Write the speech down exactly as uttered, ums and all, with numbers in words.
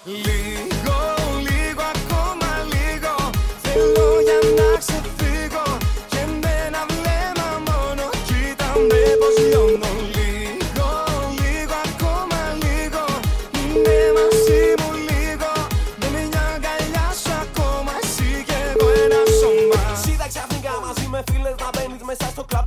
Λίγο, λίγο, ακόμα λίγο. Θέλω για να ξεφύγω. Και με ένα βλέμμα μόνο κοίτα με πως λιώνω. Λίγο, λίγο, ακόμα λίγο. Είναι μαζί μου λίγο. Με μια αγκαλιά σου ακόμα εσύ και εγώ ένα σώμα. Σίδα ξαφνικά μαζί με φίλες να μπαίνεις μέσα στο κλαμπ.